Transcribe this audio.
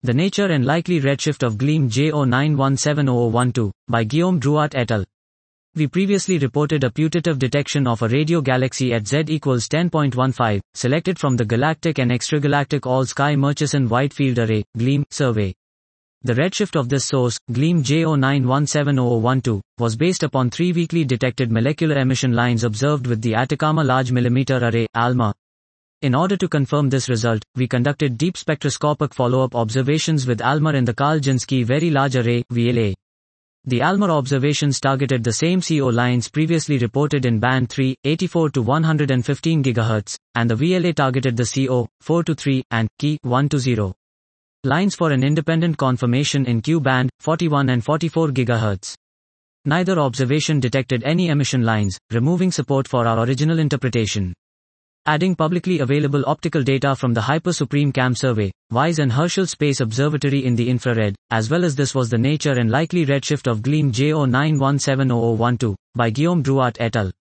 The Nature and Likely Redshift of Gleam J09170012, by Guillaume Drouat et al. We previously reported a putative detection of a radio galaxy at Z equals 10.15, selected from the Galactic and Extragalactic All-Sky Murchison Wide Field Array, GLEAM, survey. The redshift of this source, GLEAM J09170012, was based upon 3 weakly detected molecular emission lines observed with the Atacama Large Millimeter Array, ALMA. In order to confirm this result, we conducted deep spectroscopic follow-up observations with ALMA in the Karl Jansky Very Large Array, VLA. The ALMA observations targeted the same CO lines previously reported in band 3, 84 to 115 GHz, and the VLA targeted the CO, 4 to 3, and Ki, 1 to 0. Lines for an independent confirmation in Q band, 41 and 44 GHz. Neither observation detected any emission lines, removing support for our original interpretation. Adding publicly available optical data from the Hyper Supreme CAM survey, WISE and Herschel Space Observatory in the infrared, as well as this was the Nature and Likely Redshift of Gleam J09170012, by Guillaume Drouat et al.